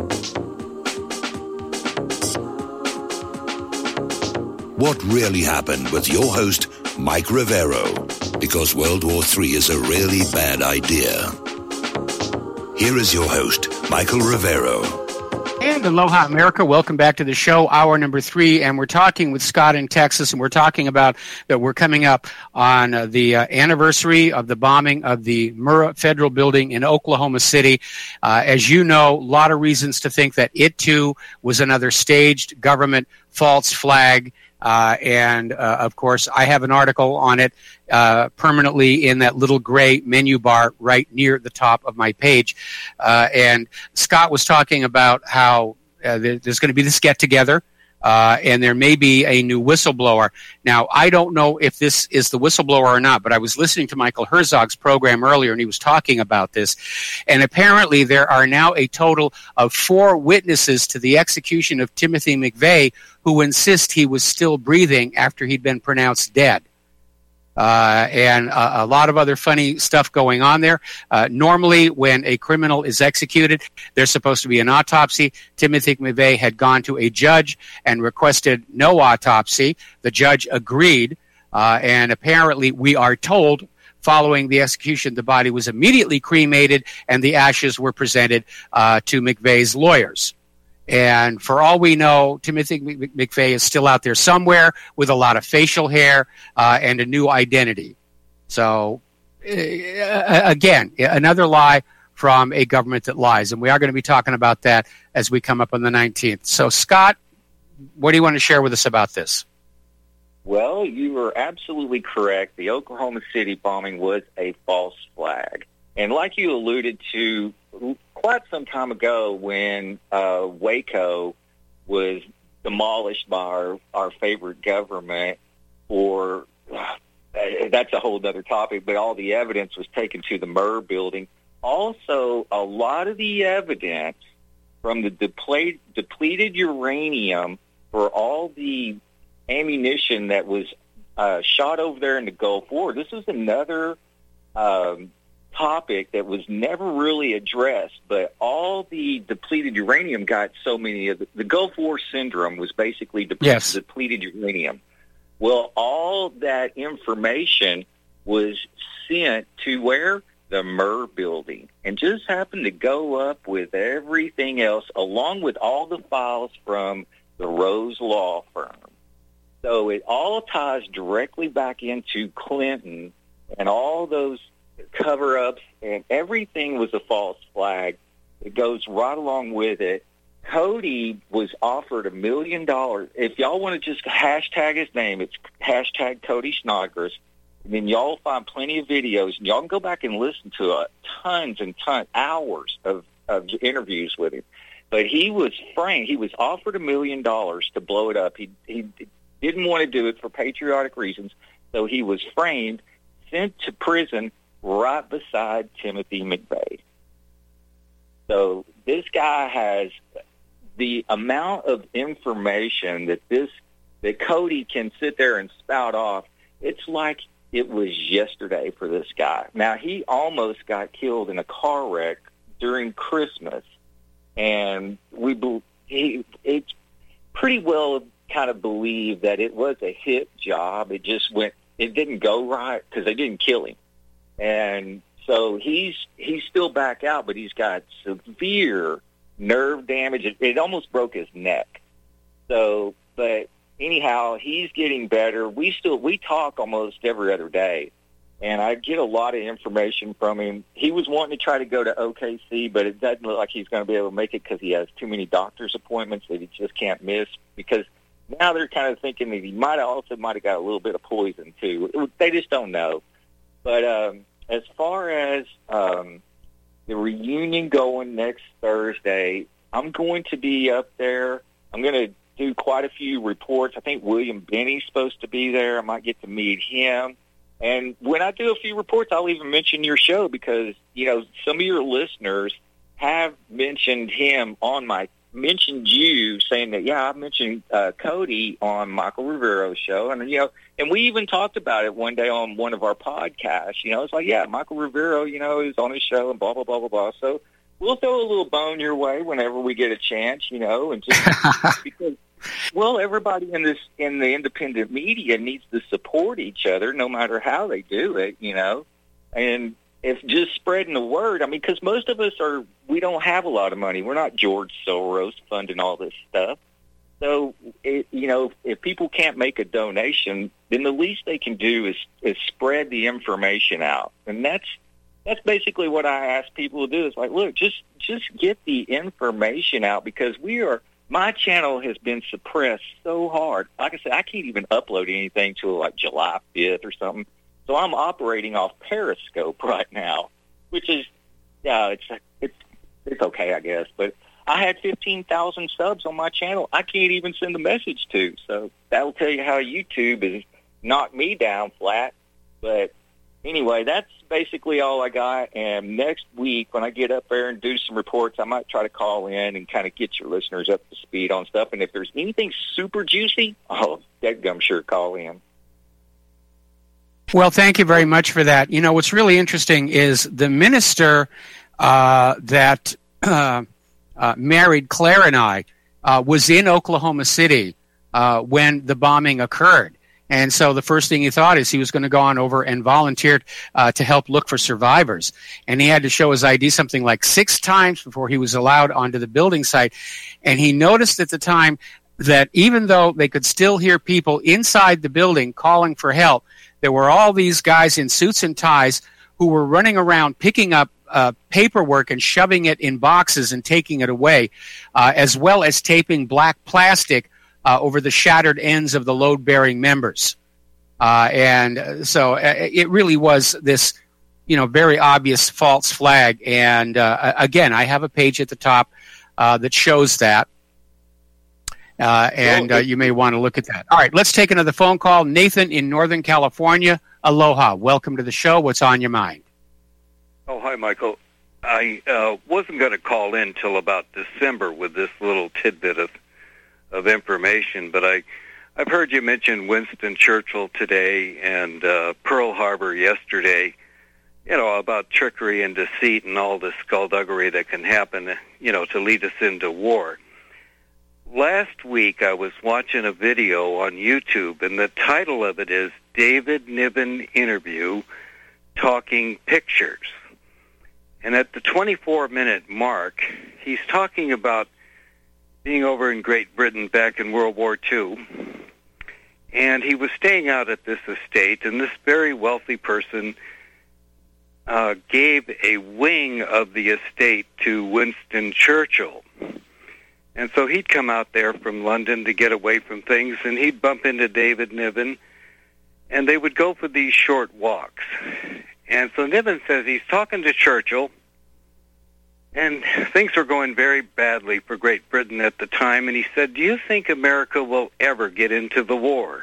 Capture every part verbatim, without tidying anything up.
What really happened with your host, Mike Rivero, because World War Three is a really bad idea. Here is your host, Michael Rivero. And aloha, America. Welcome back to the show, hour number three. And we're talking with Scott in Texas, and we're talking about that we're coming up on uh, the uh, anniversary of the bombing of the Murrah Federal Building in Oklahoma City. Uh, as you know, a lot of reasons to think that it, too, was another staged government false flag. Uh, and, uh, of course, I have an article on it uh, permanently in that little gray menu bar right near the top of my page. Uh, and Scott was talking about how uh, there's going to be this get-together, uh, and there may be a new whistleblower. Now, I don't know if this is the whistleblower or not, but I was listening to Michael Herzog's program earlier, and he was talking about this. And apparently there are now a total of four witnesses to the execution of Timothy McVeigh who insist he was still breathing after he'd been pronounced dead. Uh, and a, a lot of other funny stuff going on there. Uh, normally, when a criminal is executed, there's supposed to be an autopsy. Timothy McVeigh had gone to a judge and requested no autopsy. The judge agreed, uh, and apparently we are told following the execution, the body was immediately cremated and the ashes were presented uh, to McVeigh's lawyers. And for all we know, Timothy McVeigh is still out there somewhere with a lot of facial hair uh, and a new identity. So, uh, again, another lie from a government that lies. And we are going to be talking about that as we come up on the nineteenth. So, Scott, what do you want to share with us about this? Well, you were absolutely correct. The Oklahoma City bombing was a false flag. And like you alluded to quite some time ago when uh, Waco was demolished by our, our favorite government, or uh, that's a whole other topic, but all the evidence was taken to the Murrah building. Also, a lot of the evidence from the deple- depleted uranium for all the ammunition that was uh, shot over there in the Gulf War, this is another um, topic that was never really addressed, but all the depleted uranium got so many of the, the Gulf War syndrome was basically de- yes. depleted uranium. Well, all that information was sent to where? The Murrah building, and just happened to go up with everything else, along with all the files from the Rose Law Firm. So it all ties directly back into Clinton and all those cover-ups, and everything was a false flag. It goes right along with it. Cody was offered a million dollars. If y'all want to just hashtag his name, it's hashtag Cody Snodgrass. And then y'all find plenty of videos, and y'all can go back and listen to uh, tons and tons, hours of, of interviews with him. But he was framed. He was offered a million dollars to blow it up. He, he didn't want to do it for patriotic reasons, so he was framed, sent to prison right beside Timothy McVeigh. So this guy has the amount of information that this that Cody can sit there and spout off. It's like it was yesterday for this guy. Now, he almost got killed in a car wreck during Christmas, and we he it's pretty well kind of believed that it was a hit job. It just went, it didn't go right because they didn't kill him. And so he's he's still back out, but he's got severe nerve damage. It, it almost broke his neck. So, but anyhow, he's getting better. We still we talk almost every other day, and I get a lot of information from him. He was wanting to try to go to O K C, but it doesn't look like he's going to be able to make it because he has too many doctor's appointments that he just can't miss. Because now they're kind of thinking that he might have also might have got a little bit of poison too. They just don't know. But um, as far as um, the reunion going next Thursday, I'm going to be up there. I'm going to do quite a few reports. I think William Benny's supposed to be there. I might get to meet him. And when I do a few reports, I'll even mention your show because, you know, some of your listeners have mentioned him on my, mentioned you saying that, yeah, I mentioned uh, Cody on Michael Rivero's show. And, you know, and we even talked about it one day on one of our podcasts. You know, it's like, yeah, Michael Rivero, you know, is on his show and blah, blah, blah, blah, blah. So we'll throw a little bone your way whenever we get a chance, you know, and just because, well, everybody in this in the independent media needs to support each other, no matter how they do it, you know, and if just spreading the word. I mean, because most of us are, we don't have a lot of money. We're not George Soros funding all this stuff. So, it, you know, if people can't make a donation, then the least they can do is, is spread the information out. And that's that's basically what I ask people to do. It's like, look, just just get the information out, because we are, my channel has been suppressed so hard. Like I said, I can't even upload anything till like July fifth or something. So I'm operating off Periscope right now, which is, yeah, it's it's it's okay, I guess, but I had fifteen thousand subs on my channel. I can't even send a message to. So that'll tell you how YouTube has knocked me down flat. But anyway, that's basically all I got. And next week, when I get up there and do some reports, I might try to call in and kind of get your listeners up to speed on stuff. And if there's anything super juicy, oh, dadgum sure call in. Well, thank you very much for that. You know, what's really interesting is the minister uh, that... Uh, Uh, married Claire and I, uh, was in Oklahoma City uh, when the bombing occurred. And so the first thing he thought is he was going to go on over and volunteered uh, to help look for survivors. And he had to show his I D something like six times before he was allowed onto the building site. And he noticed at the time that even though they could still hear people inside the building calling for help, there were all these guys in suits and ties who were running around picking up Uh, paperwork and shoving it in boxes and taking it away, uh, as well as taping black plastic uh, over the shattered ends of the load-bearing members. Uh, and so uh, it really was this, you know, very obvious false flag. And uh, again, I have a page at the top uh, that shows that. Uh, and uh, you may want to look at that. All right, let's take another phone call. Nathan in Northern California. Aloha. Welcome to the show. What's on your mind? Oh, hi, Michael. I uh, wasn't going to call in till about December with this little tidbit of of information, but I, I've heard you mention Winston Churchill today and uh, Pearl Harbor yesterday, you know, about trickery and deceit and all the skullduggery that can happen, you know, to lead us into war. Last week I was watching a video on YouTube, and the title of it is David Niven Interview, Talking Pictures. And at the twenty-four minute mark, he's talking about being over in Great Britain back in World War Two. And he was staying out at this estate, and this very wealthy person uh, gave a wing of the estate to Winston Churchill. And so he'd come out there from London to get away from things, and he'd bump into David Niven, and they would go for these short walks. And so Niven says he's talking to Churchill, and things were going very badly for Great Britain at the time, and he said, "Do you think America will ever get into the war?"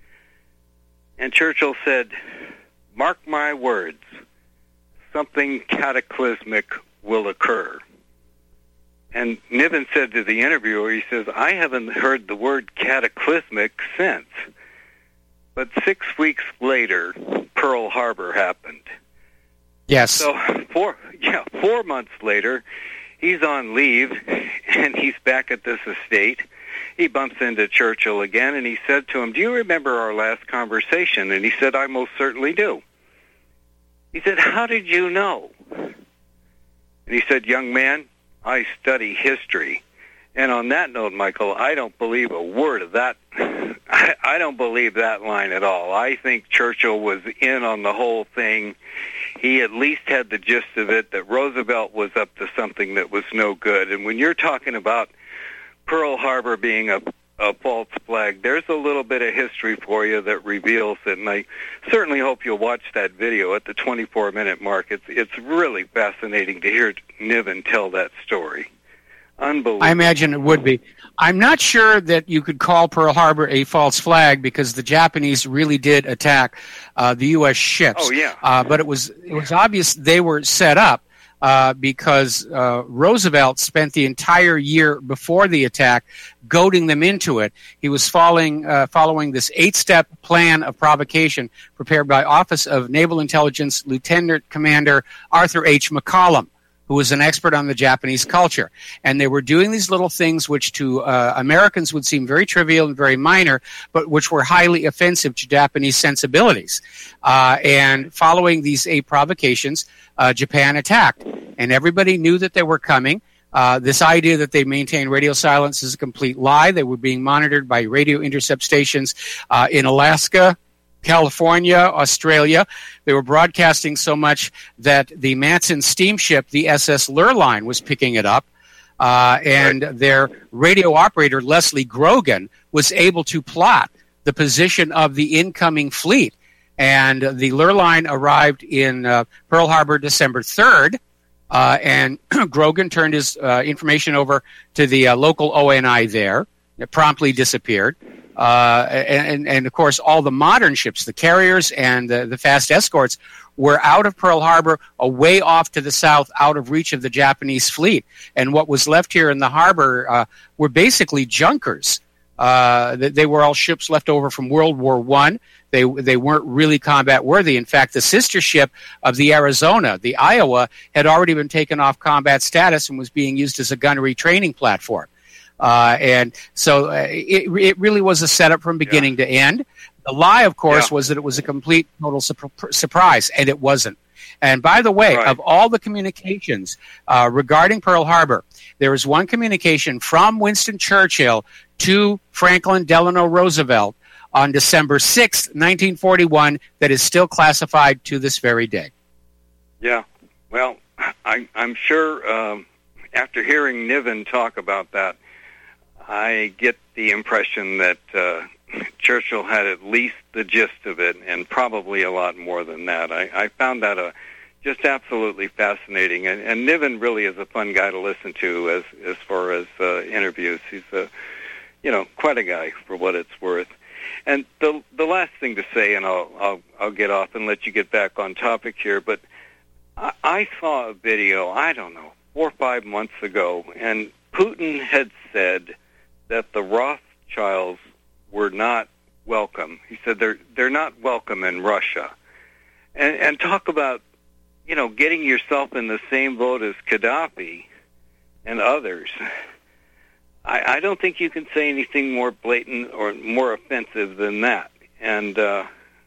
And Churchill said, "Mark my words, something cataclysmic will occur." And Niven said to the interviewer, he says, "I haven't heard the word cataclysmic since." But six weeks later, Pearl Harbor happened. Yes. So four, yeah, four months later, he's on leave, and he's back at this estate. He bumps into Churchill again, and he said to him, "Do you remember our last conversation?" And he said, "I most certainly do." He said, "How did you know?" And he said, "Young man, I study history." And on that note, Michael, I don't believe a word of that. I, I don't believe that line at all. I think Churchill was in on the whole thing. He at least had the gist of it, that Roosevelt was up to something that was no good. And when you're talking about Pearl Harbor being a, a false flag, there's a little bit of history for you that reveals it. And I certainly hope you'll watch that video at the twenty-four minute mark. It's, it's really fascinating to hear Niven tell that story. Unbelievable. I imagine it would be. I'm not sure that you could call Pearl Harbor a false flag, because the Japanese really did attack uh, the U S ships. Oh, yeah. Uh, but it was it was obvious they were set up uh, because uh, Roosevelt spent the entire year before the attack goading them into it. He was following, uh, following this eight-step plan of provocation prepared by Office of Naval Intelligence Lieutenant Commander Arthur H. McCollum, who was an expert on the Japanese culture. And they were doing these little things which to uh, Americans would seem very trivial and very minor, but which were highly offensive to Japanese sensibilities. Uh, and following these eight provocations, uh, Japan attacked. And everybody knew that they were coming. Uh, this idea that they maintained radio silence is a complete lie. They were being monitored by radio intercept stations uh, in Alaska, California, Australia. They were broadcasting so much that the Manson steamship, the S S Lurline, was picking it up. Uh, and right. their radio operator, Leslie Grogan, was able to plot the position of the incoming fleet. And the Lurline arrived in uh, Pearl Harbor December third. Uh, and Grogan turned his uh, information over to the uh, local O N I there. It promptly disappeared. Uh, and, and, of course, all the modern ships, the carriers and the, the fast escorts, were out of Pearl Harbor, away off to the south, out of reach of the Japanese fleet. And what was left here in the harbor uh, were basically junkers. Uh, they were all ships left over from World War One. They they weren't really combat worthy. In fact, the sister ship of the Arizona, the Iowa, had already been taken off combat status and was being used as a gunnery training platform. Uh, and so uh, it, it really was a setup from beginning yeah. to end. The lie, of course, yeah. was that it was a complete, total su- surprise, and it wasn't. And by the way, right. of all the communications uh, regarding Pearl Harbor, there was one communication from Winston Churchill to Franklin Delano Roosevelt on December sixth, nineteen forty-one, that is still classified to this very day. Yeah. Well, I, I'm sure um, after hearing Niven talk about that, I get the impression that uh, Churchill had at least the gist of it, and probably a lot more than that. I, I found that a, just absolutely fascinating, and, and Niven really is a fun guy to listen to as as far as uh, interviews. He's a, you know, quite a guy for what it's worth. And the the last thing to say, and I'll I'll, I'll get off and let you get back on topic here, but I, I saw a video, I don't know, four or five months ago, and Putin had said that the Rothschilds were not welcome. He said they're they're not welcome in Russia. And and talk about, you know, getting yourself in the same boat as Gaddafi and others. I, I don't think you can say anything more blatant or more offensive than that. And uh,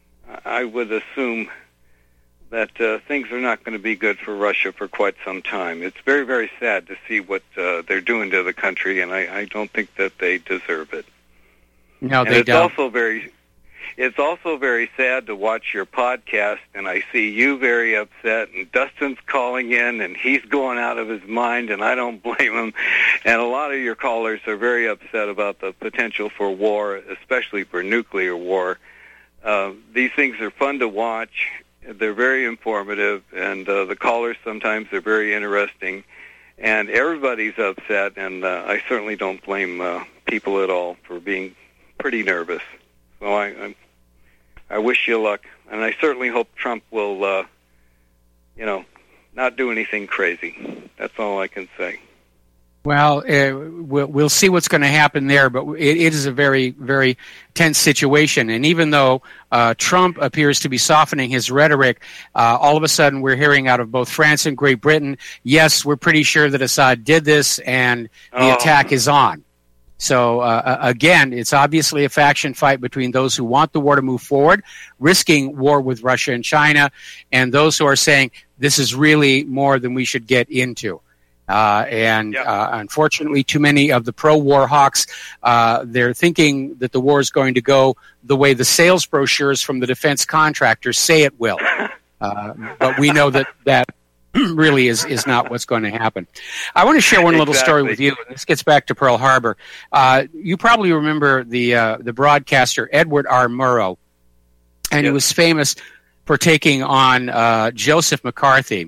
I would assume that uh, things are not going to be good for Russia for quite some time. It's very, very sad to see what uh, they're doing to the country, and I, I don't think that they deserve it. No, and they it's don't. Also very, it's also very sad to watch your podcast, and I see you very upset, and Dustin's calling in, and he's going out of his mind, and I don't blame him. And a lot of your callers are very upset about the potential for war, especially for nuclear war. Uh, these things are fun to watch. They're very informative, and uh, the callers sometimes are very interesting. And everybody's upset, and uh, I certainly don't blame uh, people at all for being pretty nervous. So I, I, I wish you luck, and I certainly hope Trump will, uh, you know, not do anything crazy. That's all I can say. Well, uh, we'll, we'll see what's going to happen there, but it, it is a very, very tense situation. And even though uh, Trump appears to be softening his rhetoric, uh, all of a sudden we're hearing out of both France and Great Britain, yes, we're pretty sure that Assad did this, and the oh. attack is on. So, uh, again, it's obviously a faction fight between those who want the war to move forward, risking war with Russia and China, and those who are saying this is really more than we should get into. Uh, and yep. uh, unfortunately, too many of the pro-war hawks, uh, they're thinking that the war is going to go the way the sales brochures from the defense contractors say it will. Uh, but we know that that really is, is not what's going to happen. I want to share one little exactly. story with you. This gets back to Pearl Harbor. Uh, you probably remember the uh, the broadcaster Edward R. Murrow, and yep. he was famous for taking on uh, Joseph McCarthy.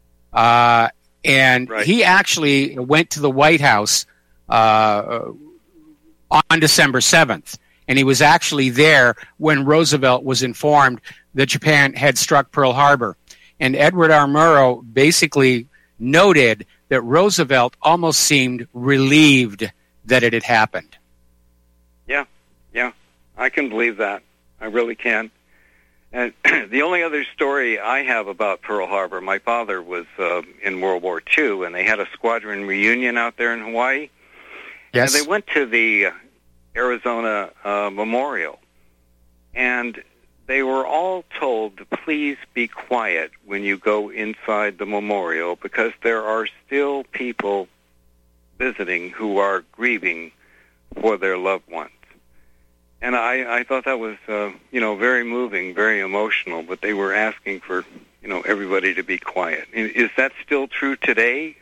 Uh And right. he actually went to the White House uh, on December seventh. And he was actually there when Roosevelt was informed that Japan had struck Pearl Harbor. And Edward R. Murrow basically noted that Roosevelt almost seemed relieved that it had happened. Yeah, yeah. I can believe that. I really can. And the only other story I have about Pearl Harbor, my father was uh, in World War Two, and they had a squadron reunion out there in Hawaii. Yes. And they went to the Arizona uh, Memorial, and they were all told to please be quiet when you go inside the memorial because there are still people visiting who are grieving for their loved ones. And I, I thought that was, uh, you know, very moving, very emotional, but they were asking for, you know, everybody to be quiet. Is that still true today?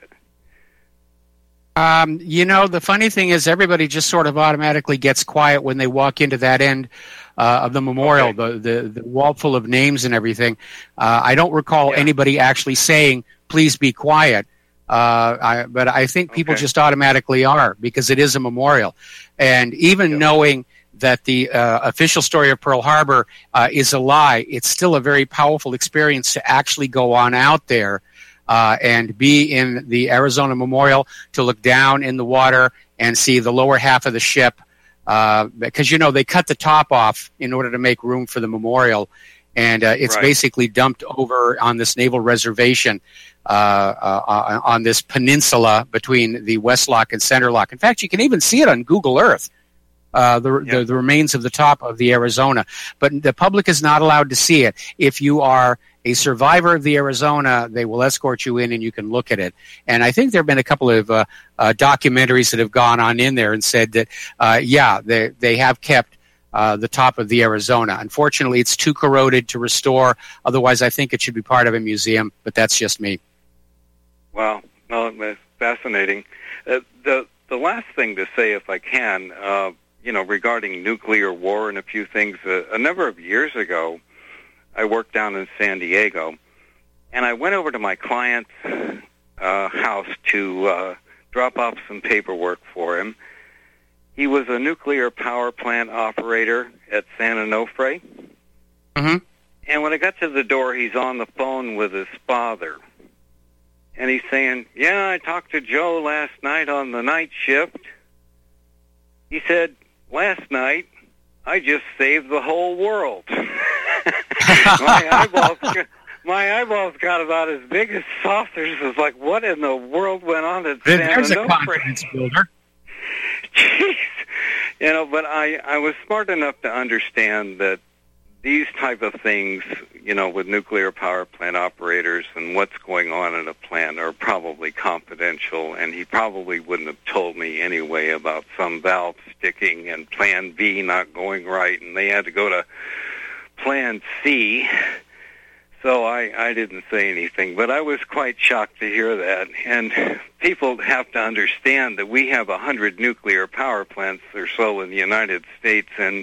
Um, you know, the funny thing is everybody just sort of automatically gets quiet when they walk into that end uh, of the memorial, okay. the, the, the wall full of names and everything. Uh, I don't recall yeah. anybody actually saying, please be quiet. Uh, I, but I think people okay. just automatically are because it is a memorial. And even yeah. knowing that the uh, official story of Pearl Harbor uh, is a lie, it's still a very powerful experience to actually go on out there uh, and be in the Arizona Memorial, to look down in the water and see the lower half of the ship. Uh, because, you know, they cut the top off in order to make room for the memorial. And uh, it's right. basically dumped over on this naval reservation uh, uh, on this peninsula between the West Lock and Center Lock. In fact, you can even see it on Google Earth. Uh, the, yep. the the remains of the top of the Arizona. But the public is not allowed to see it. If you are a survivor of the Arizona, they will escort you in and you can look at it. And I think there have been a couple of uh, uh, documentaries that have gone on in there and said that, uh, yeah, they, they have kept uh, the top of the Arizona. Unfortunately, it's too corroded to restore. Otherwise, I think it should be part of a museum, but that's just me. Wow. Well, that's fascinating. Uh, the, the last thing to say, if I can, uh, you know, regarding nuclear war and a few things. Uh, a number of years ago, I worked down in San Diego, and I went over to my client's uh, house to uh, drop off some paperwork for him. He was a nuclear power plant operator at San Onofre. Mm-hmm. And when I got to the door, he's on the phone with his father. And he's saying, yeah, I talked to Joe last night on the night shift. He said, last night, I just saved the whole world. my eyeballs, my eyeballs got about as big as saucers. It's like, what in the world went on at San Onofre? There's a confidence builder. Jeez, you know, but I, I was smart enough to understand that these type of things, you know, with nuclear power plant operators and what's going on in a plant are probably confidential, and he probably wouldn't have told me anyway about some valve sticking and Plan B not going right, and they had to go to Plan C. So I, I didn't say anything, but I was quite shocked to hear that. And people have to understand that we have one hundred nuclear power plants or so in the United States, and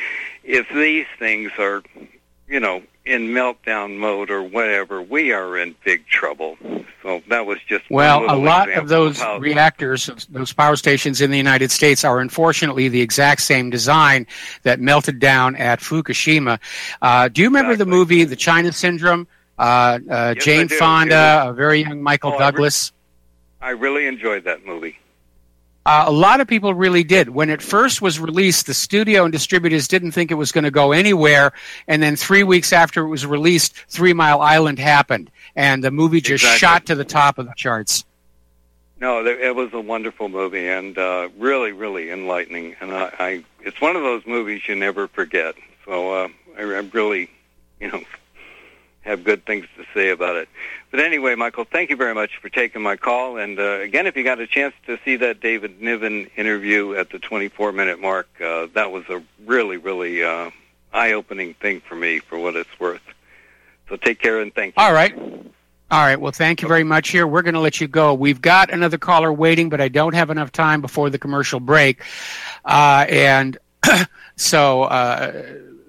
if these things are, you know, in meltdown mode or whatever, we are in big trouble. So that was just well, a lot example of those of reactors, those power stations in the United States are unfortunately the exact same design that melted down at Fukushima. Uh, do you remember exactly. the movie The China Syndrome? Uh, uh, yes, Jane Fonda, a very young Michael oh, Douglas. I, re- I really enjoyed that movie. Uh, a lot of people really did. When it first was released, the studio and distributors didn't think it was going to go anywhere, and then three weeks after it was released, Three Mile Island happened, and the movie just exactly. shot to the top of the charts. No, it was a wonderful movie, and uh, really, really enlightening. And I, I, it's one of those movies you never forget. So uh, I, I really, you know, have good things to say about it. But anyway, Michael, thank you very much for taking my call. And uh, again, if you got a chance to see that David Niven interview at the twenty-four minute mark, uh, that was a really, really uh, eye-opening thing for me, for what it's worth. So take care and thank you. All right. All right. Well, thank you very much here. We're going to let you go. We've got another caller waiting, but I don't have enough time before the commercial break. Uh, and so... Uh,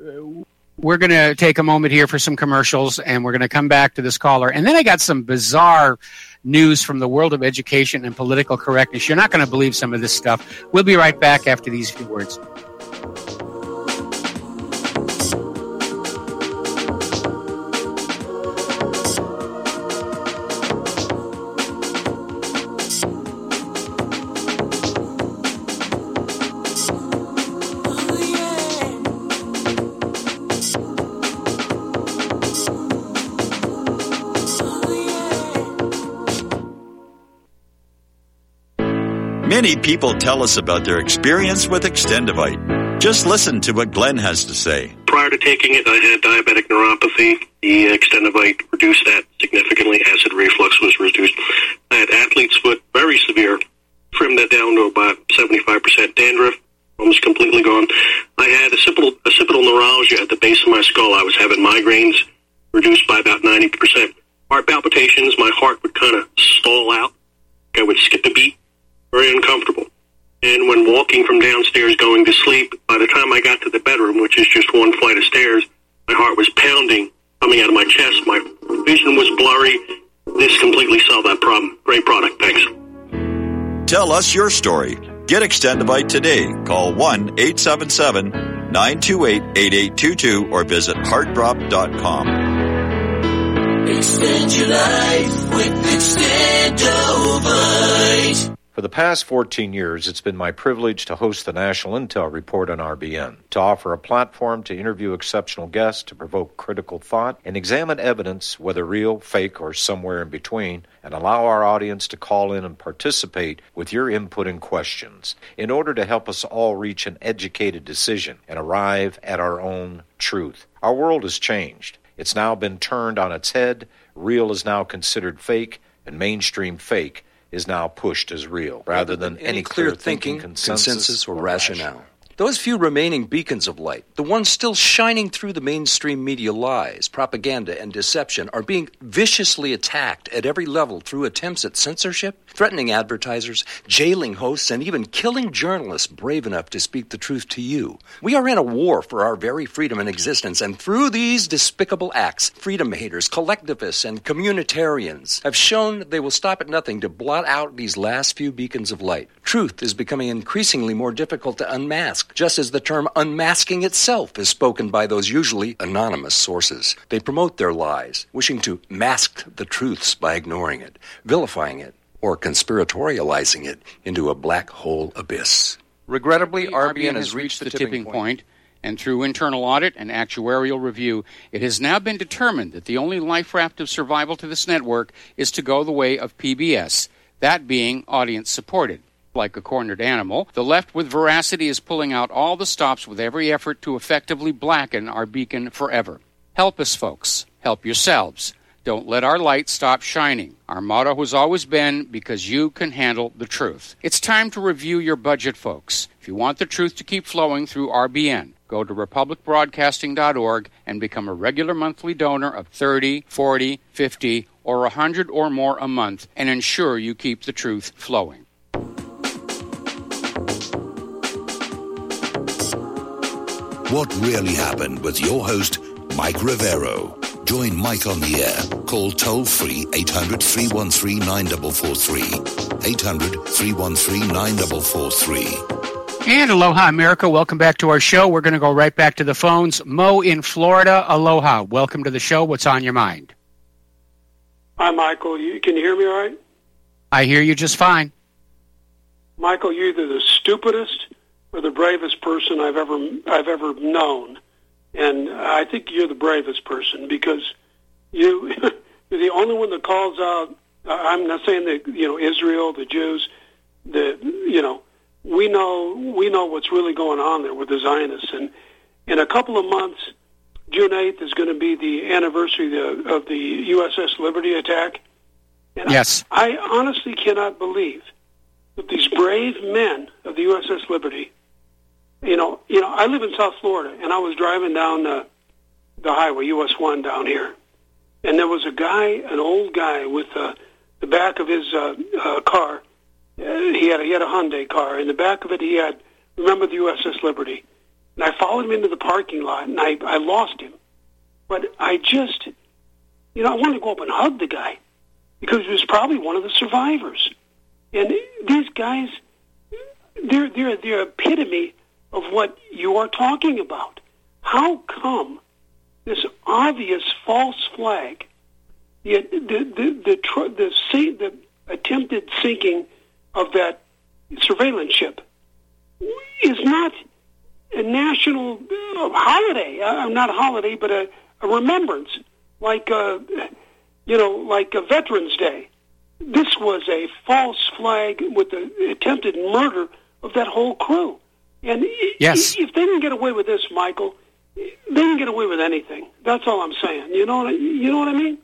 We're going to take a moment here for some commercials, and we're going to come back to this caller. And then I got some bizarre news from the world of education and political correctness. You're not going to believe some of this stuff. We'll be right back after these few words. Many people tell us about their experience with Extendivite. Just listen to what Glenn has to say. Prior to taking it, I had diabetic neuropathy. The Extendivite reduced that significantly. Acid reflux was reduced. I had athlete's foot, very severe. Trimmed that down to about seventy-five percent dandruff, almost completely gone. I had occipital, occipital neuralgia at the base of my skull. I was having migraines, reduced by about ninety percent. Heart palpitations, my heart would kind of stall out. I would skip a beat. Very uncomfortable. And when walking from downstairs going to sleep, by the time I got to the bedroom, which is just one flight of stairs, my heart was pounding, coming out of my chest. My vision was blurry. This completely solved that problem. Great product. Thanks. Tell us your story. Get Extendivite today. Call one eight seven seven, nine two eight, eight eight two two or visit heart drop dot com. Extend your life with Extendovite. For the past fourteen years, it's been my privilege to host the National Intel Report on R B N, to offer a platform to interview exceptional guests, to provoke critical thought, and examine evidence, whether real, fake, or somewhere in between, and allow our audience to call in and participate with your input and questions in order to help us all reach an educated decision and arrive at our own truth. Our world has changed. It's now been turned on its head. Real is now considered fake, and mainstream fake is now pushed as real, rather than any, any clear thinking, thinking consensus, consensus or, or rationale. rationale. Those few remaining beacons of light, the ones still shining through the mainstream media lies, propaganda, and deception, are being viciously attacked at every level through attempts at censorship, threatening advertisers, jailing hosts, and even killing journalists brave enough to speak the truth to you. We are in a war for our very freedom and existence, and through these despicable acts, freedom haters, collectivists, and communitarians have shown they will stop at nothing to blot out these last few beacons of light. Truth is becoming increasingly more difficult to unmask, just as the term unmasking itself is spoken by those usually anonymous sources. They promote their lies, wishing to mask the truths by ignoring it, vilifying it, or conspiratorializing it into a black hole abyss. Regrettably, R B N has reached the tipping point, and through internal audit and actuarial review, it has now been determined that the only life raft of survival to this network is to go the way of P B S, that being audience-supported. Like a cornered animal, the left with veracity is pulling out all the stops with every effort to effectively blacken our beacon forever. Help us, folks. Help yourselves. Don't let our light stop shining. Our motto has always been, because you can handle the truth. It's time to review your budget, folks. If you want the truth to keep flowing through R B N, go to republic broadcasting dot org and become a regular monthly donor of thirty, forty, fifty, or one hundred or more a month, and ensure you keep the truth flowing. What really happened with your host, Mike Rivero. Join Mike on the air. Call toll-free eight hundred, three one three, nine four four three. eight hundred, three one three, nine four four three. And aloha, America. Welcome back to our show. We're going to go right back to the phones. Mo in Florida, aloha. Welcome to the show. What's on your mind? Hi, Michael. You, can you hear me all right? I hear you just fine. Michael, you're either the stupidest or the bravest person I've ever I've ever known, and I think you're the bravest person because you you're the only one that calls out. I'm not saying that you know Israel, the Jews, the you know we know we know what's really going on there with the Zionists, and in a couple of months, June eighth is going to be the anniversary of the, of the U S S Liberty attack. And yes, I, I honestly cannot believe that these brave men of the U S S Liberty. You know, you know. I live in South Florida, and I was driving down the, the highway, U S one down here, and there was a guy, an old guy, with uh, the back of his uh, uh, car. Uh, he had a, he had a Hyundai car. In the back of it, he had, remember the U S S Liberty. And I followed him into the parking lot, and I, I lost him. But I just, you know, I wanted to go up and hug the guy because he was probably one of the survivors. And these guys, they're they're they're epitome of what you are talking about. How come this obvious false flag, the the the the, the, the, the attempted sinking of that surveillance ship, is not a national uh, holiday? Uh, not a holiday, but a, a remembrance, like uh, you know, like a Veterans Day. this was a false flag with the attempted murder of that whole crew. And yes. if they can get away with this, Michael, they can get away with anything. That's all I'm saying. You know what I, you know what I mean?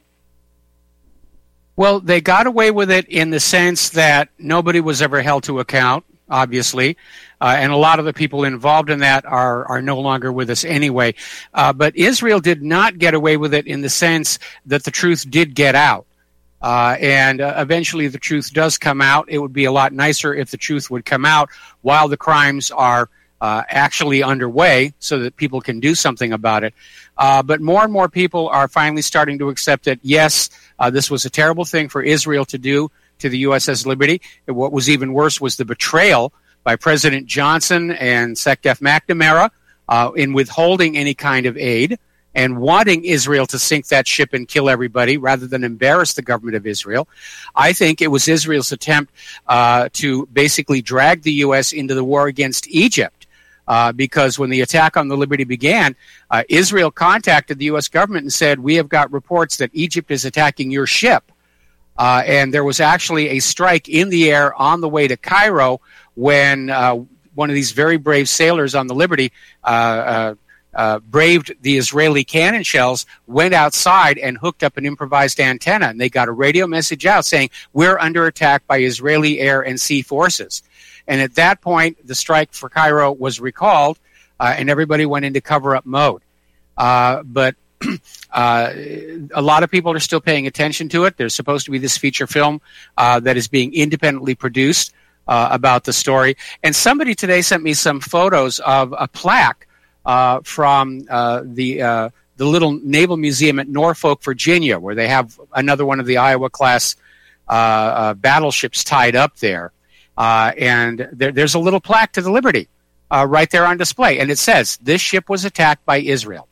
Well, they got away with it in the sense that nobody was ever held to account, obviously, uh, and a lot of the people involved in that are, are no longer with us anyway. Uh, but Israel did not get away with it in the sense that the truth did get out. Uh, and uh, eventually the truth does come out. It would be a lot nicer if the truth would come out while the crimes are uh, actually underway so that people can do something about it. Uh, but more and more people are finally starting to accept that, yes, uh, this was a terrible thing for Israel to do to the U S S Liberty. And what was even worse was the betrayal by President Johnson and SecDef McNamara uh, in withholding any kind of aid and wanting Israel to sink that ship and kill everybody rather than embarrass the government of Israel. I think it was Israel's attempt uh, to basically drag the U S into the war against Egypt. Uh, because when the attack on the Liberty began, uh, Israel contacted the U S government and said, we have got reports that Egypt is attacking your ship. Uh, and there was actually a strike in the air on the way to Cairo when uh, one of these very brave sailors on the Liberty uh, uh, uh, braved the Israeli cannon shells, went outside and hooked up an improvised antenna. And they got a radio message out saying, we're under attack by Israeli air and sea forces. And at that point, the strike for Cairo was recalled, uh, and everybody went into cover-up mode. Uh, but uh, a lot of people are still paying attention to it. There's supposed to be this feature film uh, that is being independently produced uh, about the story. And somebody today sent me some photos of a plaque uh, from uh, the uh, the little Naval Museum at Norfolk, Virginia, where they have another one of the Iowa-class uh, uh, battleships tied up there. Uh, and there, there's a little plaque to the Liberty uh, right there on display, and it says, this ship was attacked by Israel.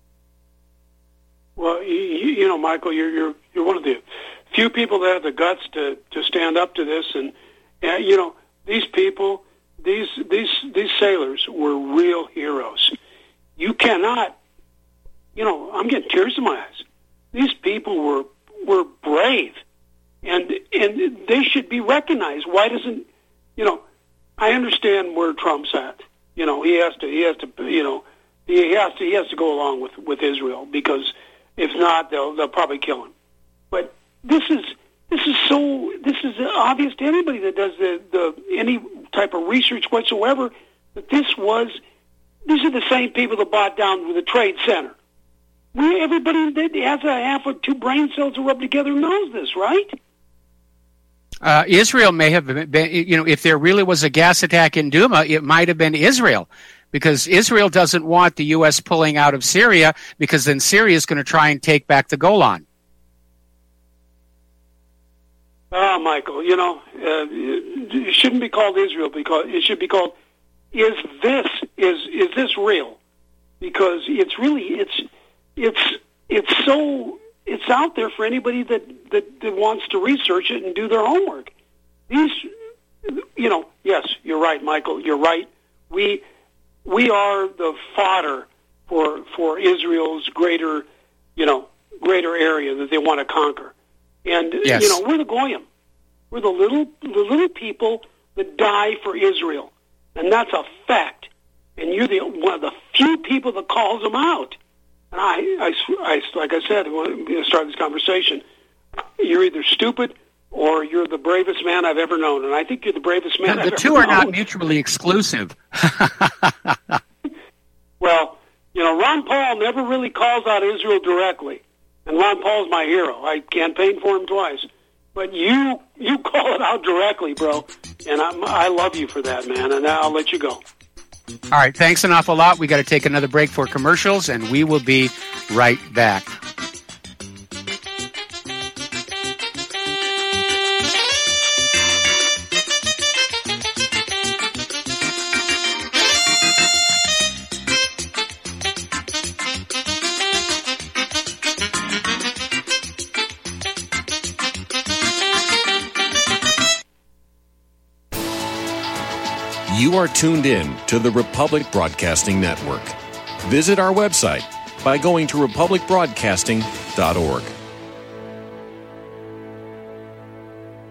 Well, you, you know, Michael, you're, you're you're one of the few people that have the guts to, to stand up to this, and, and you know, these people, these these these sailors were real heroes. You cannot, you know, I'm getting tears in my eyes. These people were were brave, and and they should be recognized. Why doesn't You know, I understand where Trump's at. You know, he has to, he has to, you know, he has to, he has to go along with, with Israel because if not, they'll they'll probably kill him. But this is this is so this is obvious to anybody that does the, the any type of research whatsoever that this was these are the same people that bought down the Trade Center. We, everybody that has a half or two brain cells to rub together knows this, right? Uh, Israel may have been, you know, if there really was a gas attack in Duma, it might have been Israel, because Israel doesn't want the U S pulling out of Syria, because then Syria is going to try and take back the Golan. Ah, Michael, you know, uh, it shouldn't be called Israel, because it should be called, is this, is, is this real? Because it's really, it's, it's, it's so, it's out there for anybody that, that, that wants to research it and do their homework. These, you know, yes, you're right, Michael, you're right. We, we are the fodder for, for Israel's greater, you know, greater area that they want to conquer. And, yes. you know, we're the Goyim. We're the little, the little people that die for Israel. And that's a fact. And you're the one of the few people that calls them out. And I, I, I like I said, when we started this conversation, you're either stupid or you're the bravest man I've ever known. And I think you're the bravest man the, I've the ever two known. are not mutually exclusive. Well, you know, Ron Paul never really calls out Israel directly. And Ron Paul's my hero. I campaigned for him twice. But you you call it out directly, bro. And I'm, I love you for that, man. And I'll let you go. All right, thanks an awful lot. We got to take another break for commercials, and we will be right back. You are tuned in to the Republic Broadcasting Network. Visit our website by going to republic broadcasting dot org.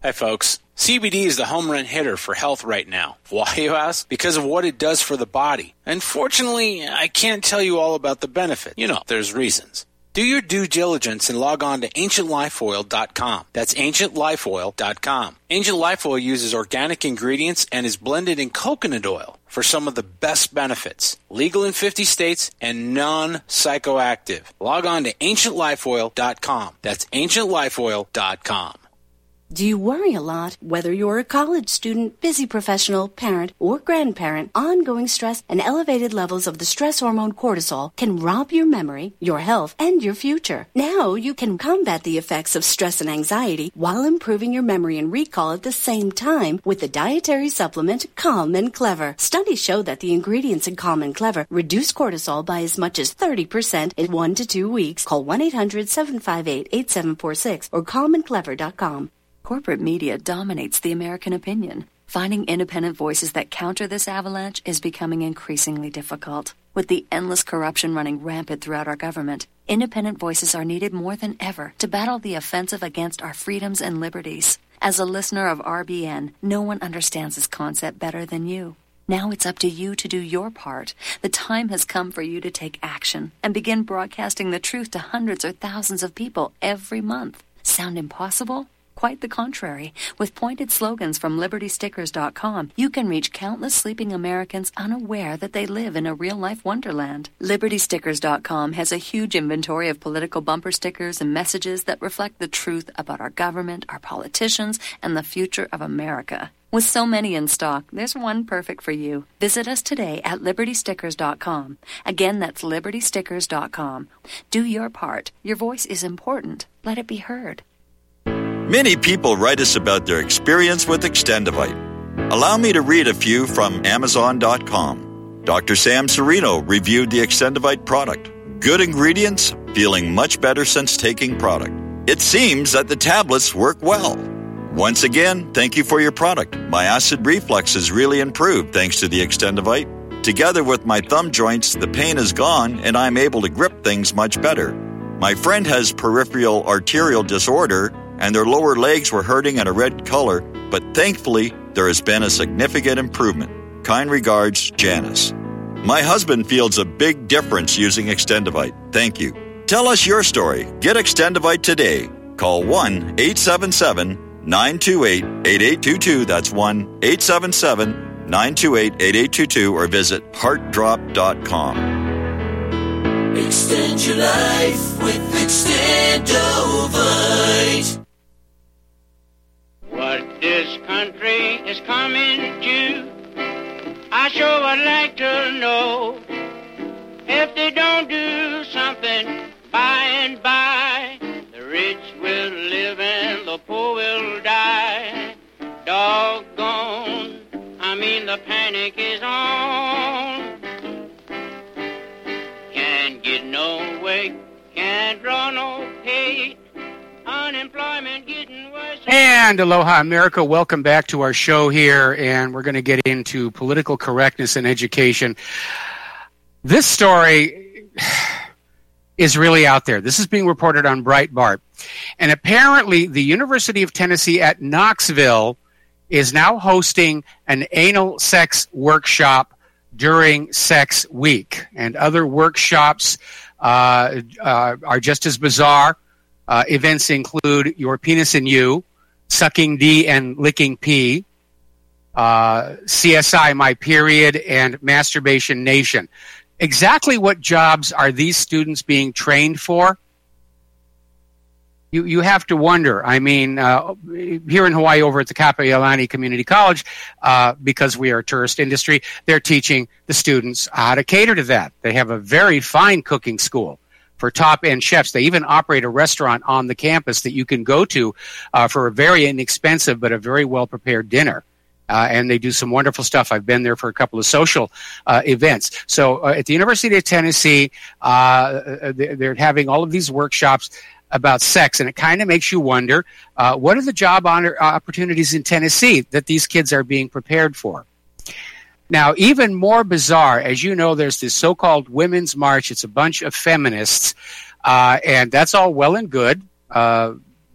Hi, folks. C B D is the home run hitter for health right now. Why, you ask? Because of what it does for the body. Unfortunately, I can't tell you all about the benefit. You know, there's reasons. Do your due diligence and log on to ancient life oil dot com. That's ancient life oil dot com. Ancient Life Oil uses organic ingredients and is blended in coconut oil for some of the best benefits. Legal in fifty states and non-psychoactive. Log on to ancient life oil dot com. That's ancient life oil dot com. Do you worry a lot? Whether you're a college student, busy professional, parent, or grandparent, ongoing stress and elevated levels of the stress hormone cortisol can rob your memory, your health, and your future. Now you can combat the effects of stress and anxiety while improving your memory and recall at the same time with the dietary supplement Calm and Clever. Studies show that the ingredients in Calm and Clever reduce cortisol by as much as thirty percent in one to two weeks. Call one eight hundred seven five eight eight seven four six or calm and clever dot com. Corporate media dominates the American opinion. Finding independent voices that counter this avalanche is becoming increasingly difficult. With the endless corruption running rampant throughout our government, independent voices are needed more than ever to battle the offensive against our freedoms and liberties. As a listener of R B N, no one understands this concept better than you. Now it's up to you to do your part. The time has come for you to take action and begin broadcasting the truth to hundreds or thousands of people every month. Sound impossible? Quite the contrary. With pointed slogans from liberty stickers dot com, you can reach countless sleeping Americans unaware that they live in a real-life wonderland. liberty stickers dot com has a huge inventory of political bumper stickers and messages that reflect the truth about our government, our politicians, and the future of America. With so many in stock, there's one perfect for you. Visit us today at liberty stickers dot com. Again, that's liberty stickers dot com. Do your part. Your voice is important. Let it be heard. Many people write us about their experience with Extendivite. Allow me to read a few from amazon dot com. Doctor Sam Serino reviewed the Extendivite product. Good ingredients, feeling much better since taking product. It seems that the tablets work well. Once again, thank you for your product. My acid reflux has really improved thanks to the Extendivite. Together with my thumb joints, the pain is gone and I'm able to grip things much better. My friend has peripheral arterial disorder and their lower legs were hurting in a red color, but thankfully, there has been a significant improvement. Kind regards, Janice. My husband feels a big difference using Extendivite. Thank you. Tell us your story. Get Extendivite today. Call one eight seven seven nine two eight eight eight two two. That's one eight seven seven nine two eight eight eight two two or visit heart drop dot com. Extend your life with Extendivite. What this country is coming to, I sure would like to know. If they don't do something by and by, the rich will live and the poor will die. Doggone, I mean the panic is on. Can't get no way, can't draw no pay. Unemployment getting worse. And aloha, America. Welcome back to our show here, and we're going to get into political correctness in education. This story is really out there. This is being reported on Breitbart. And apparently the University of Tennessee at Knoxville is now hosting an anal sex workshop during Sex Week. And other workshops uh, uh, are just as bizarre. Uh, events include Your Penis and You, Sucking D and Licking P, uh, C S I My Period, and Masturbation Nation. Exactly what jobs are these students being trained for? You you have to wonder. I mean, uh, here in Hawaii over at the Kapi'olani Community College, uh, because we are a tourist industry, they're teaching the students how to cater to that. They have a very fine cooking school for top-end chefs. They even operate a restaurant on the campus that you can go to uh, for a very inexpensive but a very well-prepared dinner. Uh, and they do some wonderful stuff. I've been there for a couple of social uh, events. So uh, at the University of Tennessee, uh, they're having all of these workshops about sex, and it kind of makes you wonder, uh, what are the job honor opportunities in Tennessee that these kids are being prepared for? Now, even more bizarre, as you know, there's this so-called Women's March. It's a bunch of feminists, uh, and that's all well and good. Uh,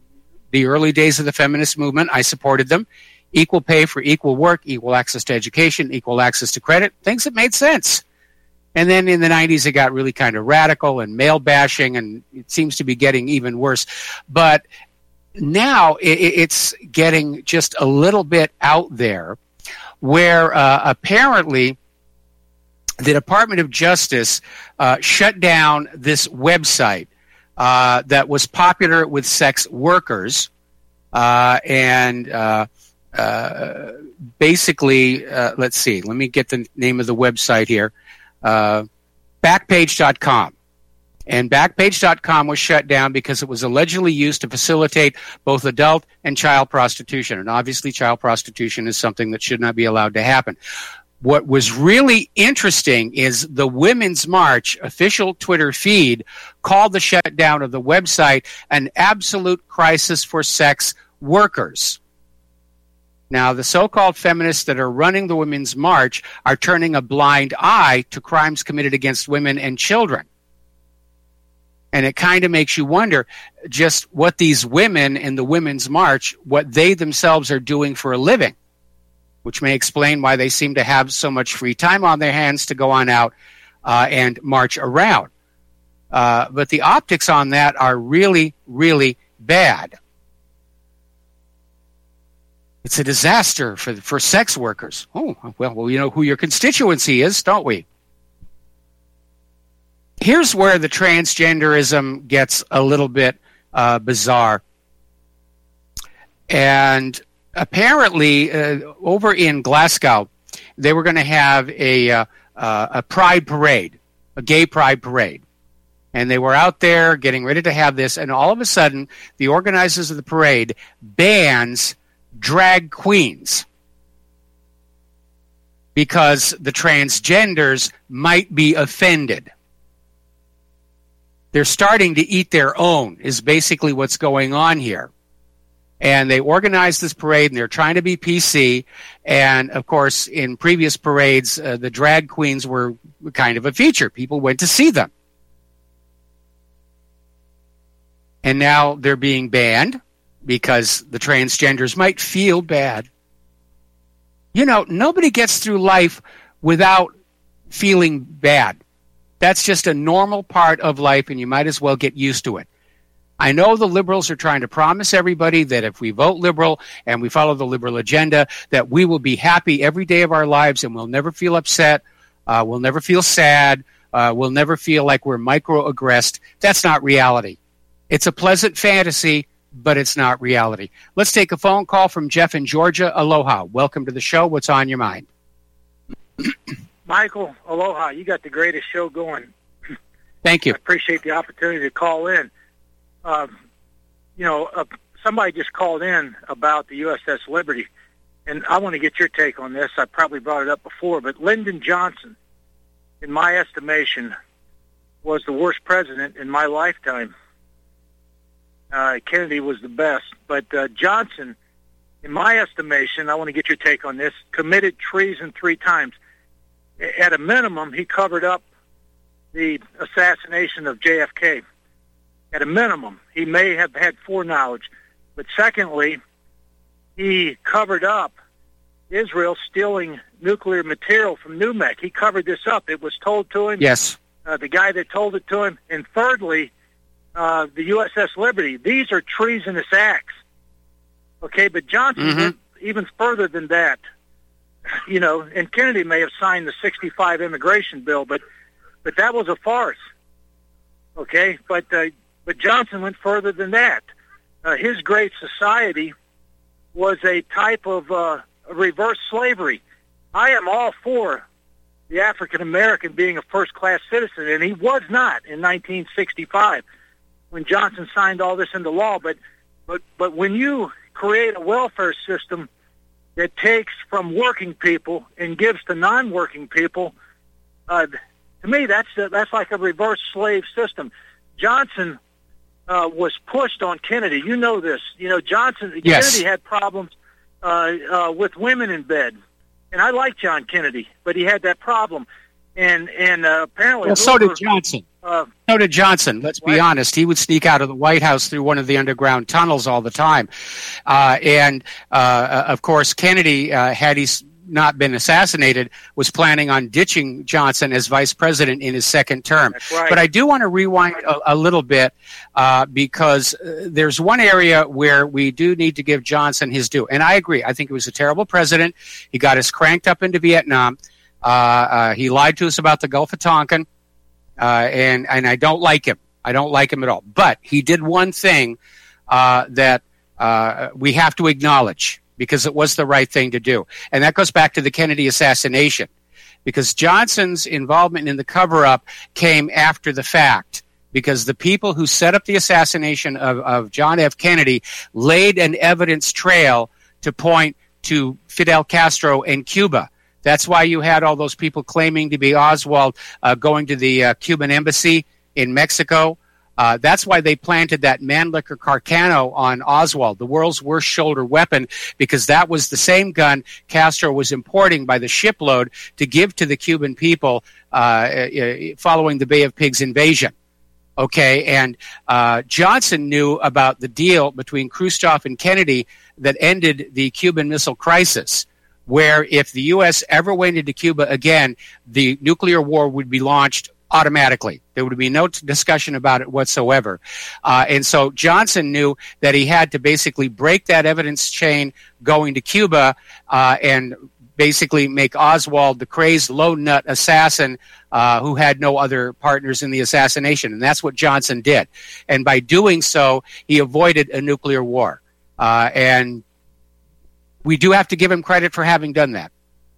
the early days of the feminist movement. I supported them. Equal pay for equal work, equal access to education, equal access to credit, things that made sense. And then in the nineties, it got really kind of radical and male bashing, and it seems to be getting even worse. But now it's getting just a little bit out there where uh, apparently the Department of Justice uh, shut down this website uh, that was popular with sex workers uh, and uh, uh, basically, uh, let's see, let me get the name of the website here. Uh, Backpage dot com. And Backpage dot com was shut down because it was allegedly used to facilitate both adult and child prostitution. And obviously child prostitution is something that should not be allowed to happen. What was really interesting is the Women's March official Twitter feed called the shutdown of the website an absolute crisis for sex workers. Now, the so-called feminists that are running the Women's March are turning a blind eye to crimes committed against women and children. And it kind of makes you wonder just what these women in the Women's March, what they themselves are doing for a living, which may explain why they seem to have so much free time on their hands to go on out uh, and march around. Uh, but the optics on that are really, really bad. It's a disaster for for sex workers. Oh, well, well, you know who your constituency is, don't we? Here's where the transgenderism gets a little bit uh, bizarre. And apparently, uh, over in Glasgow, they were going to have a uh, uh, a pride parade, a gay pride parade. And they were out there getting ready to have this, and all of a sudden, the organizers of the parade bans drag queens because the transgenders might be offended. They're starting to eat their own is basically what's going on here. And they organized this parade, and they're trying to be P C. And, of course, in previous parades, uh, the drag queens were kind of a feature. People went to see them. And now they're being banned because the transgenders might feel bad. You know, nobody gets through life without feeling bad. That's just a normal part of life, and you might as well get used to it. I know the liberals are trying to promise everybody that if we vote liberal and we follow the liberal agenda, that we will be happy every day of our lives and we'll never feel upset, uh, we'll never feel sad, uh, we'll never feel like we're microaggressed. That's not reality. It's a pleasant fantasy, but it's not reality. Let's take a phone call from Jeff in Georgia. Aloha. Welcome to the show. What's on your mind? Michael, aloha. You got the greatest show going. Thank you. I appreciate the opportunity to call in. Uh, you know, uh, somebody just called in about the U S S Liberty, and I want to get your take on this. I probably brought it up before, but Lyndon Johnson, in my estimation, was the worst president in my lifetime. Uh, Kennedy was the best, but uh, Johnson, in my estimation, I want to get your take on this, committed treason three times. At a minimum, he covered up the assassination of J F K. At a minimum, he may have had foreknowledge. But secondly, he covered up Israel stealing nuclear material from New Mexico. He covered this up. It was told to him. Yes. Uh, the guy that told it to him. And thirdly, uh, the U S S Liberty. These are treasonous acts. Okay, but Johnson mm-hmm. went even further than that. You know, and Kennedy may have signed the sixty-five immigration bill, but but that was a farce. Okay, but uh, but Johnson went further than that. Uh, his great society was a type of uh, reverse slavery. I am all for the African American being a first-class citizen, and he was not in nineteen sixty-five when Johnson signed all this into law. But but but when you create a welfare system that takes from working people and gives to non-working people, uh, to me, that's a, that's like a reverse slave system. Johnson uh, was pushed on Kennedy. You know this. You know, Johnson, yes. Kennedy had problems uh, uh, with women in bed. And I like John Kennedy, but he had that problem. And and uh, apparently... Well, so did Johnson. Uh, so did Johnson. Let's be honest. He would sneak out of the White House through one of the underground tunnels all the time. Uh, and, uh, of course, Kennedy, uh, had he not been assassinated, was planning on ditching Johnson as vice president in his second term. That's right. But I do want to rewind a, a little bit uh, because uh, there's one area where we do need to give Johnson his due. And I agree. I think he was a terrible president. He got us cranked up into Vietnam. Uh, uh, he lied to us about the Gulf of Tonkin. Uh, and, and I don't like him. I don't like him at all. But he did one thing uh, that uh, we have to acknowledge, because it was the right thing to do. And that goes back to the Kennedy assassination, because Johnson's involvement in the cover-up came after the fact, because the people who set up the assassination of, of John F. Kennedy laid an evidence trail to point to Fidel Castro and Cuba. That's why you had all those people claiming to be Oswald uh, going to the uh, Cuban embassy in Mexico. Uh, that's why they planted that Mannlicher Carcano on Oswald, the world's worst shoulder weapon, because that was the same gun Castro was importing by the shipload to give to the Cuban people uh, following the Bay of Pigs invasion. Okay, and uh, Johnson knew about the deal between Khrushchev and Kennedy that ended the Cuban Missile Crisis, where if the U S ever went into Cuba again, the nuclear war would be launched automatically. There would be no t- discussion about it whatsoever. Uh, and so Johnson knew that he had to basically break that evidence chain going to Cuba uh, and basically make Oswald the crazed lone nut assassin uh, who had no other partners in the assassination. And that's what Johnson did. And by doing so, he avoided a nuclear war. Uh, and we do have to give him credit for having done that.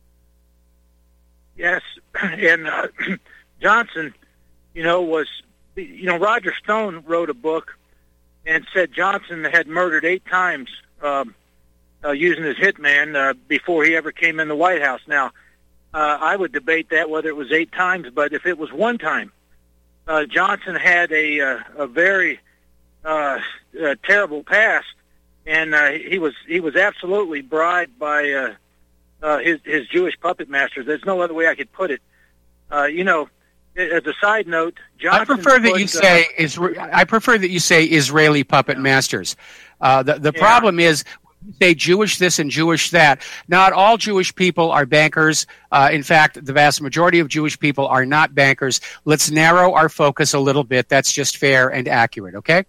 Yes, and uh, Johnson, you know, was, you know, Roger Stone wrote a book and said Johnson had murdered eight times um, uh, using his hitman uh, before he ever came in the White House. Now, uh, I would debate that whether it was eight times, but if it was one time, uh, Johnson had a uh, a very uh, uh, terrible past, and uh, he was he was absolutely bribed by uh, uh, his his Jewish puppet masters. There's no other way I could put it. Uh, you know. As a side note, Johnson I prefer that put, you say uh, is I prefer that you say Israeli puppet yeah. masters. Uh, the the yeah. problem is you say Jewish this and Jewish that. Not all Jewish people are bankers. Uh, in fact, the vast majority of Jewish people are not bankers. Let's narrow our focus a little bit. That's just fair and accurate. Okay?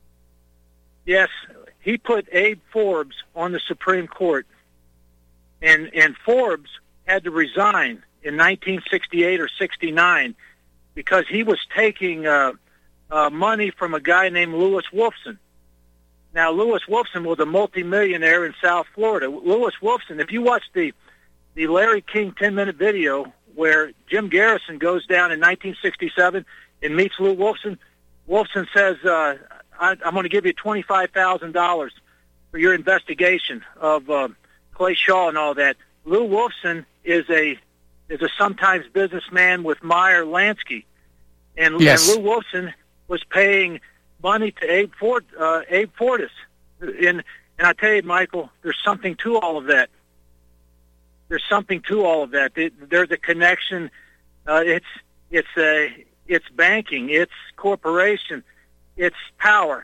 Yes, he put Abe Forbes on the Supreme Court, and and Forbes had to resign in nineteen sixty-eight or sixty-nine. Because he was taking uh, uh, money from a guy named Lewis Wolfson. Now, Lewis Wolfson was a multimillionaire in South Florida. Lewis Wolfson, if you watch the the Larry King ten-minute video where Jim Garrison goes down in nineteen sixty-seven and meets Lou Wolfson, Wolfson says, uh, I, I'm going to give you twenty-five thousand dollars for your investigation of uh, Clay Shaw and all that. Lou Wolfson is a is a sometimes businessman with Meyer Lansky. And, yes. and Lou Wolfson was paying money to Abe, Ford, uh, Abe Fortas. And, and I tell you, Michael, there's something to all of that. There's something to all of that. It, there's a connection. Uh, it's it's a it's banking. It's corporation. It's power.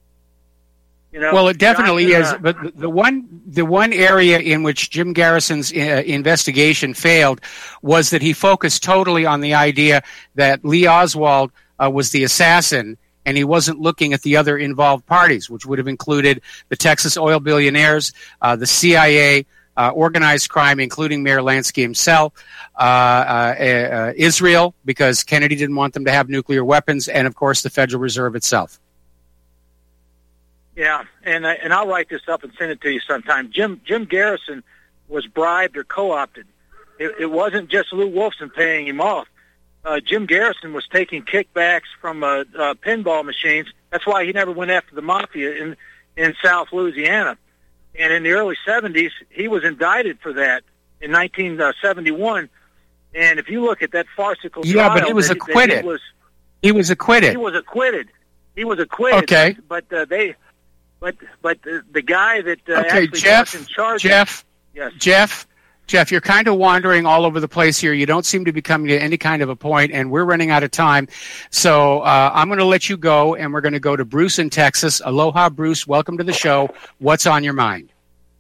You know, well, it definitely Johnson, is. But the one the one area in which Jim Garrison's uh, investigation failed was that he focused totally on the idea that Lee Oswald uh, was the assassin, and he wasn't looking at the other involved parties, which would have included the Texas oil billionaires, uh, the C I A, uh, organized crime, including Mayor Lansky himself, uh, uh, uh, Israel, because Kennedy didn't want them to have nuclear weapons, and, of course, the Federal Reserve itself. Yeah, and uh, and I'll write this up and send it to you sometime. Jim Jim Garrison was bribed or co-opted. It, it wasn't just Lou Wolfson paying him off. Uh, Jim Garrison was taking kickbacks from uh, uh, pinball machines. That's why he never went after the mafia in in South Louisiana. And in the early seventies, he was indicted for that in nineteen seventy-one. And if you look at that farcical yeah, trial, but he was that, acquitted. That he was he was acquitted. He was acquitted. He was acquitted. Okay, but, but uh, they. But but the, the guy that uh, okay, actually Jeff, was in charge Jeff, of, yes. Jeff, Jeff, you're kind of wandering all over the place here. You don't seem to be coming to any kind of a point, and we're running out of time. So uh, I'm going to let you go, and we're going to go to Bruce in Texas. Aloha, Bruce. Welcome to the show. What's on your mind?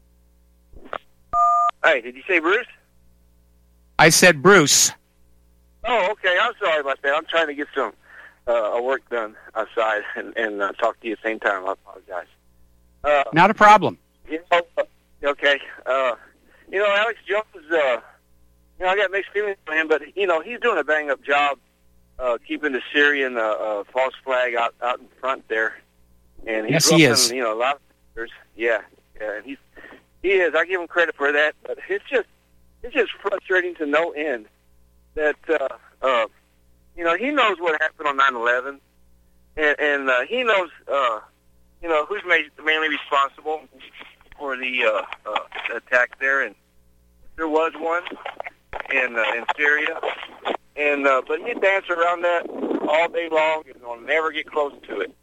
Hey, did you say Bruce? I said Bruce. Oh, okay. I'm sorry about that. I'm trying to get some uh, work done outside and, and uh, talk to you at the same time. I apologize. Uh, Not a problem. You know, okay. Uh, you know, Alex Jones, uh, you know, I got mixed feelings on him, but, you know, he's doing a bang-up job uh, keeping the Syrian uh, uh, false flag out, out in front there. And he's yes, he is. You know, a lot of players. Yeah, yeah, and he's, he is. I give him credit for that, but it's just it's just frustrating to no end that, uh, uh, you know, he knows what happened on nine eleven, and, and uh, he knows, uh, you know, who's made, mainly responsible for the uh, uh, attack there, and there was one in uh, in Syria, and uh, but he dance around that all day long and will never get close to it.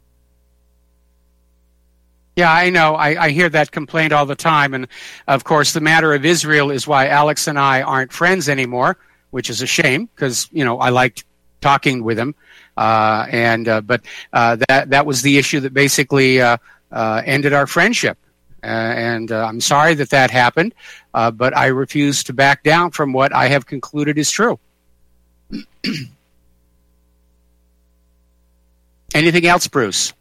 Yeah, I know. I, I hear that complaint all the time, and of course, the matter of Israel is why Alex and I aren't friends anymore, which is a shame because you know I liked talking with him, uh, and uh, but uh, that that was the issue that basically uh, uh, ended our friendship. Uh, and uh, I'm sorry that that happened, uh, but I refuse to back down from what I have concluded is true. Anything else, Bruce?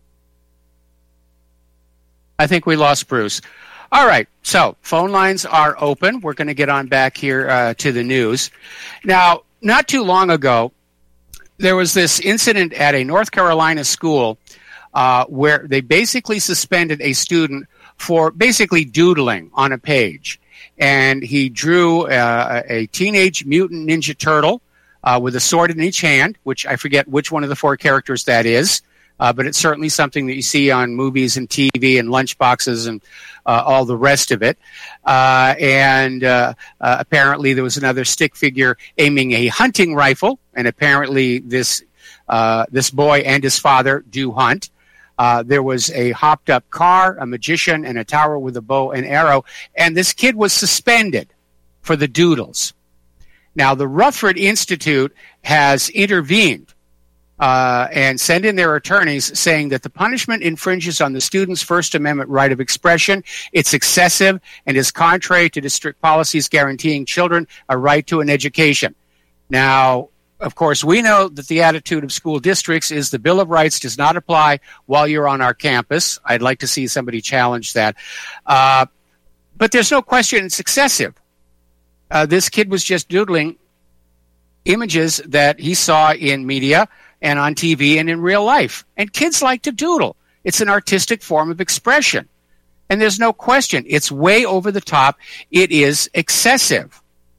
I think we lost Bruce. All right, so phone lines are open. We're going to get on back here uh, to the news. Now, not too long ago, there was this incident at a North Carolina school uh, where they basically suspended a student for basically doodling on a page. And he drew uh, a Teenage Mutant Ninja Turtle uh, with a sword in each hand, which I forget which one of the four characters that is, uh, but it's certainly something that you see on movies and T V and lunchboxes and uh, all the rest of it. Uh, and uh, uh, apparently there was another stick figure aiming a hunting rifle, and apparently this uh, this boy and his father do hunt. Uh, there was a hopped-up car, a magician, and a tower with a bow and arrow, and this kid was suspended for the doodles. Now, the Rutherford Institute has intervened uh, and sent in their attorneys saying that the punishment infringes on the student's First Amendment right of expression, it's excessive, and is contrary to district policies guaranteeing children a right to an education. Now, of course, we know that the attitude of school districts is the Bill of Rights does not apply while you're on our campus. I'd like to see somebody challenge that. Uh, but there's no question it's excessive. Uh, this kid was just doodling images that he saw in media and on T V and in real life. And kids like to doodle. It's an artistic form of expression. And there's no question. It's way over the top. It is excessive.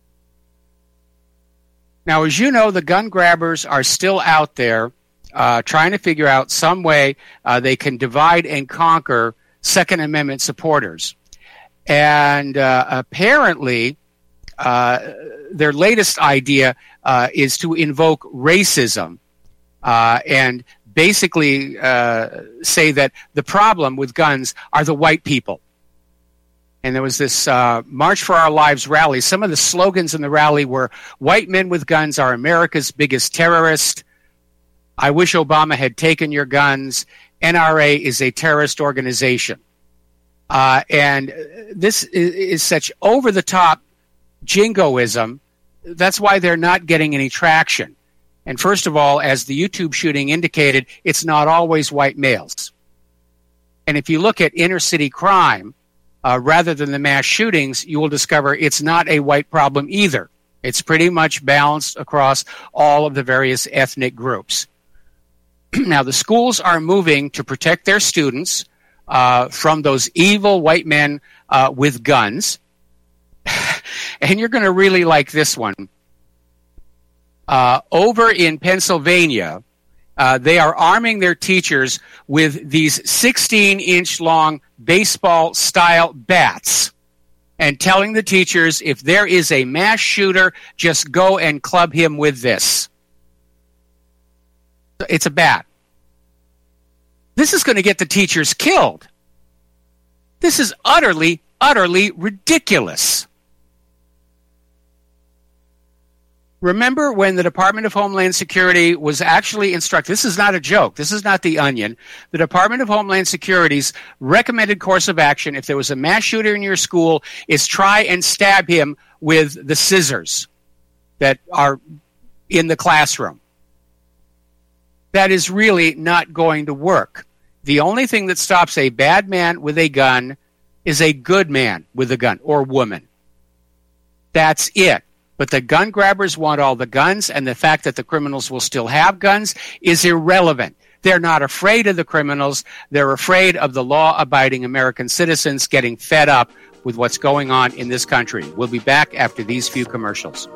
Now, as you know, the gun grabbers are still out there uh, trying to figure out some way uh, they can divide and conquer Second Amendment supporters. And uh, apparently, uh, their latest idea uh, is to invoke racism uh, and basically uh, say that the problem with guns are the white people. And there was this uh, March for Our Lives rally. Some of the slogans in the rally were, white men with guns are America's biggest terrorist. I wish Obama had taken your guns. N R A is a terrorist organization. Uh, and this is, is such over-the-top jingoism. That's why they're not getting any traction. And first of all, as the YouTube shooting indicated, it's not always white males. And if you look at inner-city crime, Uh, rather than the mass shootings, you will discover it's not a white problem either. It's pretty much balanced across all of the various ethnic groups. Now, the schools are moving to protect their students uh, from those evil white men uh, with guns. And you're going to really like this one. Uh, over in Pennsylvania, Uh, they are arming their teachers with these sixteen-inch long baseball-style bats and telling the teachers if there is a mass shooter, just go and club him with this. It's a bat. This is going to get the teachers killed. This is utterly, utterly ridiculous. Remember when the Department of Homeland Security was actually instructed, this is not a joke, this is not The Onion, the Department of Homeland Security's recommended course of action if there was a mass shooter in your school is try and stab him with the scissors that are in the classroom. That is really not going to work. The only thing that stops a bad man with a gun is a good man with a gun, or woman. That's it. But the gun grabbers want all the guns, and the fact that the criminals will still have guns is irrelevant. They're not afraid of the criminals. They're afraid of the law-abiding American citizens getting fed up with what's going on in this country. We'll be back after these few commercials.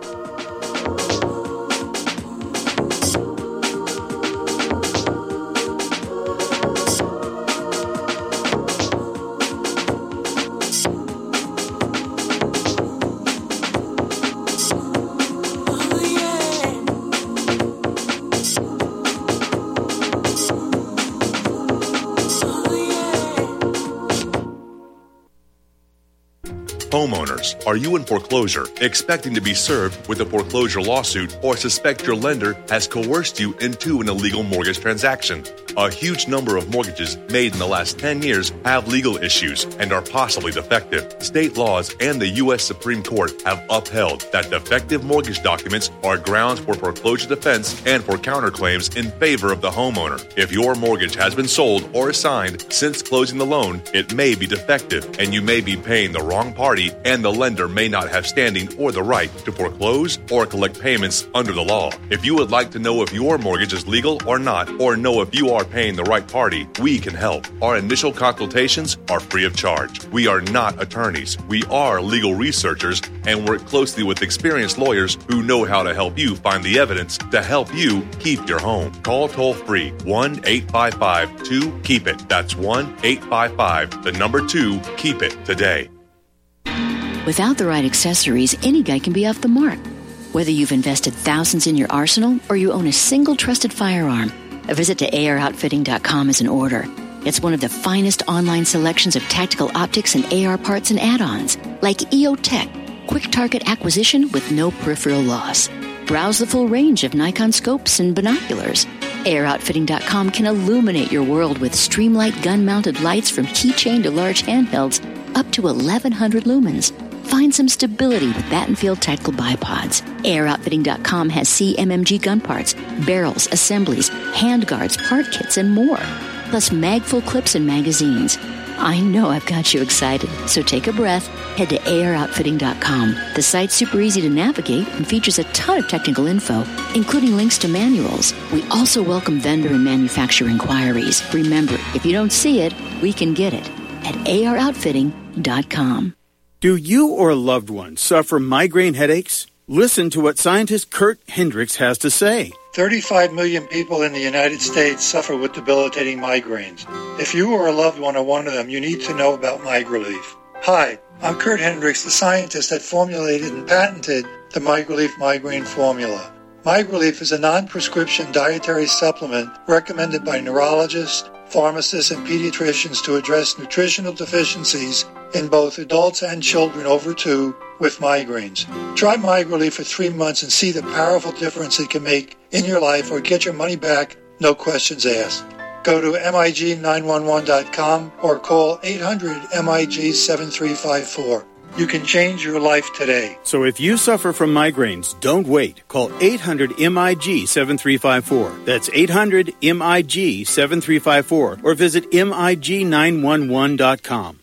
Homeowners, are you in foreclosure, expecting to be served with a foreclosure lawsuit, or suspect your lender has coerced you into an illegal mortgage transaction? A huge number of mortgages made in the last ten years have legal issues and are possibly defective. State laws and the U S Supreme Court have upheld that defective mortgage documents are grounds for foreclosure defense and for counterclaims in favor of the homeowner. If your mortgage has been sold or assigned since closing the loan, it may be defective and you may be paying the wrong party, and the lender may not have standing or the right to foreclose or collect payments under the law. If you would like to know if your mortgage is legal or not, or know if you are paying the right party, we can help. Our initial consultations are free of charge. We are not attorneys. We are legal researchers and work closely with experienced lawyers who know how to help you find the evidence to help you keep your home. Call toll-free one eight five five two keep it. That's one eight five five, the number two, keep it today. Without the right accessories, any guy can be off the mark. Whether you've invested thousands in your arsenal or you own a single trusted firearm, a visit to A R outfitting dot com is in order. It's one of the finest online selections of tactical optics and A R parts and add-ons, like E O Tech, quick target acquisition with no peripheral loss. Browse the full range of Nikon scopes and binoculars. A R outfitting dot com can illuminate your world with Streamlight gun-mounted lights from keychain to large handhelds up to eleven hundred lumens. Find some stability with Battenfield Tactical Bipods. A R outfitting dot com has C M M G gun parts, barrels, assemblies, handguards, part kits, and more. Plus mag-full clips and magazines. I know I've got you excited, so take a breath. Head to A R outfitting dot com. The site's super easy to navigate and features a ton of technical info, including links to manuals. We also welcome vendor and manufacturer inquiries. Remember, if you don't see it, we can get it at A R outfitting dot com. Do you or a loved one suffer migraine headaches? Listen to what scientist Kurt Hendricks has to say. thirty-five million people in the United States suffer with debilitating migraines. If you or a loved one are one of them, you need to know about MigraLief. Hi, I'm Kurt Hendricks, the scientist that formulated and patented the MigraLief migraine formula. MigraLief is a non-prescription dietary supplement recommended by neurologists, pharmacists, and pediatricians to address nutritional deficiencies in both adults and children over two with migraines. Try MigraLief for three months and see the powerful difference it can make in your life, or get your money back, no questions asked. Go to M I G nine one one dot com or call eight hundred M I G seven three five four. You can change your life today. So if you suffer from migraines, don't wait. Call eight hundred M I G seven three five four. That's eight hundred M I G seven three five four, or visit M I G nine one one dot com.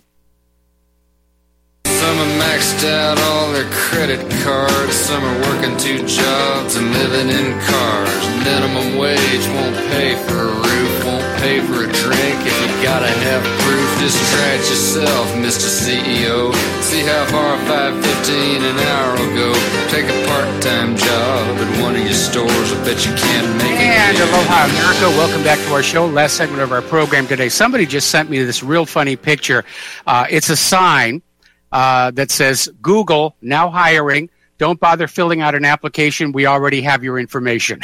Some are maxed out all their credit cards. Some are working two jobs and living in cars. Minimum wage won't pay for a roof, won't pay for a drink. If you gotta have proof, just try it yourself, Mister C E O. See how far five fifteen an hour will go. Take a part-time job at one of your stores. I bet you can't make it. And aloha, America. Welcome back to our show. Last segment of our program today. Somebody just sent me this real funny picture. Uh, it's a sign Uh, that says, Google, now hiring. Don't bother filling out an application. We already have your information.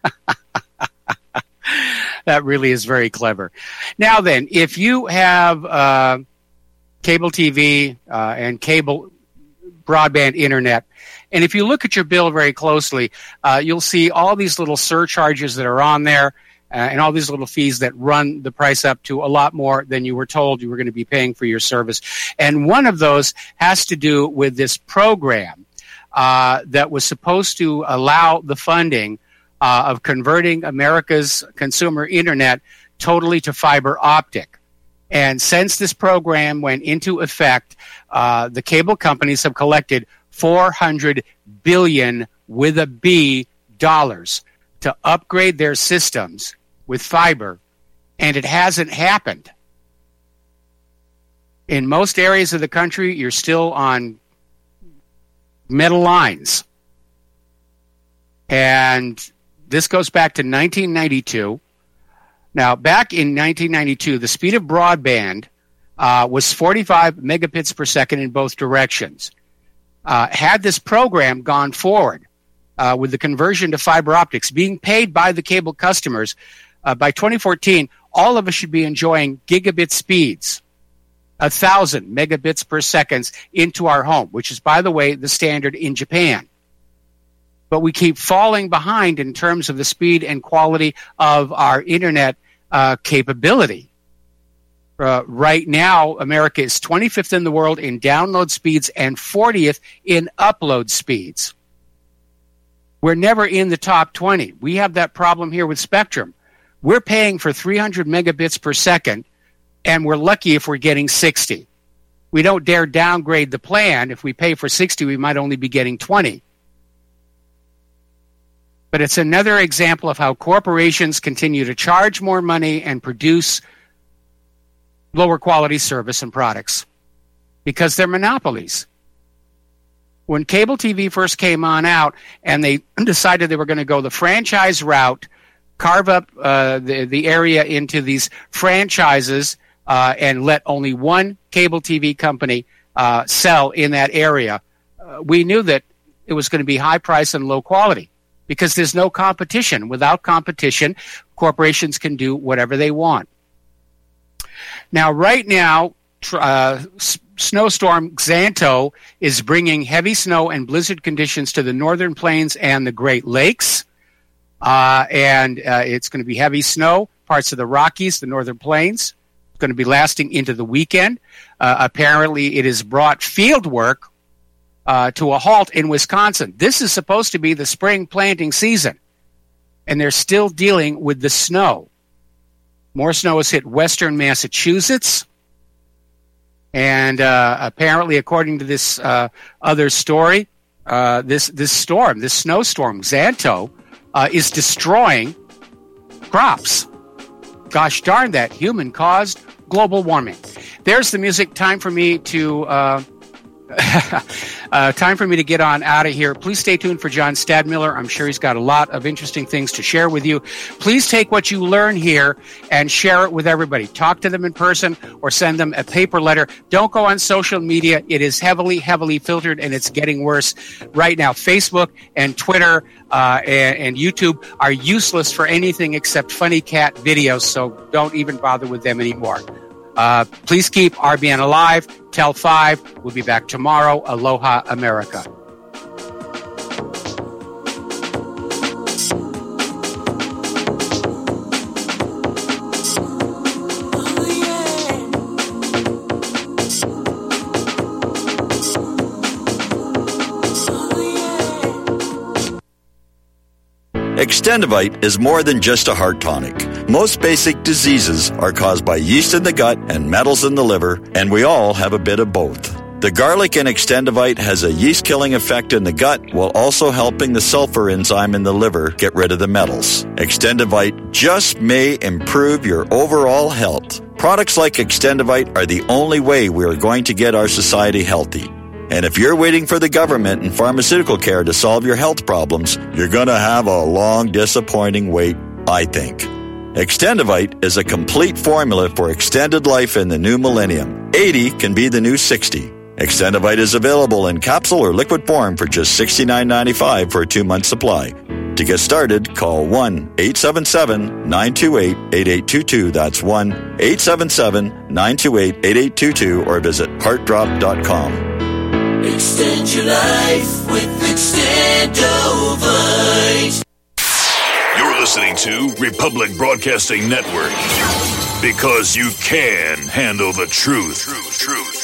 That really is very clever. Now then, if you have uh, cable T V uh, and cable broadband internet. And if you look at your bill very closely, uh, you'll see all these little surcharges that are on there uh, and all these little fees that run the price up to a lot more than you were told you were going to be paying for your service. And one of those has to do with this program uh, that was supposed to allow the funding uh, of converting America's consumer internet totally to fiber optic. And since this program went into effect, uh, the cable companies have collected four hundred billion dollars with a B dollars to upgrade their systems with fiber, and it hasn't happened. In most areas of the country, you're still on metal lines. And this goes back to nineteen ninety-two. Now, back in nineteen ninety-two, the speed of broadband uh, was forty-five megabits per second in both directions. Uh, had this program gone forward uh, with the conversion to fiber optics being paid by the cable customers, uh, by twenty fourteen, all of us should be enjoying gigabit speeds, one thousand megabits per second into our home, which is, by the way, the standard in Japan. But we keep falling behind in terms of the speed and quality of our internet uh, capability. Uh, right now, America is twenty-fifth in the world in download speeds and fortieth in upload speeds. We're never in the top twenty. We have that problem here with Spectrum. We're paying for three hundred megabits per second, and we're lucky if we're getting sixty. We don't dare downgrade the plan. If we pay for sixty, we might only be getting twenty. But it's another example of how corporations continue to charge more money and produce lower quality service and products because they're monopolies. When cable T V first came on out and they decided they were going to go the franchise route, carve up uh, the, the area into these franchises uh, and let only one cable T V company uh, sell in that area, uh, we knew that it was going to be high price and low quality because there's no competition. Without competition, corporations can do whatever they want. Now, right now, uh, s- snowstorm Xanto is bringing heavy snow and blizzard conditions to the northern plains and the Great Lakes. Uh, and uh, it's going to be heavy snow, parts of the Rockies, the northern plains. It's going to be lasting into the weekend. Uh, apparently, it has brought field work uh, to a halt in Wisconsin. This is supposed to be the spring planting season, and they're still dealing with the snow. More snow has hit western Massachusetts. And uh, apparently, according to this uh, other story, uh, this, this storm, this snowstorm, Xanto, uh, is destroying crops. Gosh darn that, human-caused global warming. There's the music. Time for me to... Uh, uh, time for me to get on out of here. Please stay tuned for John Stadmiller. I'm sure he's got a lot of interesting things to share with you. Please take what you learn here and share it with everybody. Talk to them in person or send them a paper letter. Don't go on social media. It is heavily, heavily filtered, and it's getting worse right now. Facebook and Twitter uh, and, and YouTube are useless for anything except funny cat videos, so don't even bother with them anymore. Uh, please keep R B N alive. Tell five. We'll be back tomorrow. Aloha, America. Extendivite is more than just a heart tonic. Most basic diseases are caused by yeast in the gut and metals in the liver, and we all have a bit of both. The garlic in Extendivite has a yeast-killing effect in the gut while also helping the sulfur enzyme in the liver get rid of the metals. Extendivite just may improve your overall health. Products like Extendivite are the only way we are going to get our society healthy. And if you're waiting for the government and pharmaceutical care to solve your health problems, you're going to have a long, disappointing wait, I think. Extendivite is a complete formula for extended life in the new millennium. eighty can be the new sixty. Extendivite is available in capsule or liquid form for just sixty-nine ninety-five for a two-month supply. To get started, call one eight seven seven, nine two eight, eight eight two two. That's one eight seven seven, nine two eight, eight eight two two or visit heart drop dot com. Extend your life with Extendovite. You're listening to Republic Broadcasting Network. Because you can handle the truth. Truth, truth.